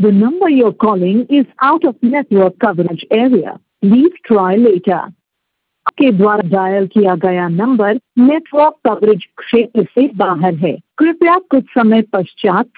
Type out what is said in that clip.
The number you're calling is out of network coverage area. Please try later. आपके द्वारा dial किया गया number network coverage क्षेत्र से बाहर है। कृपया कुछ समय पश्चात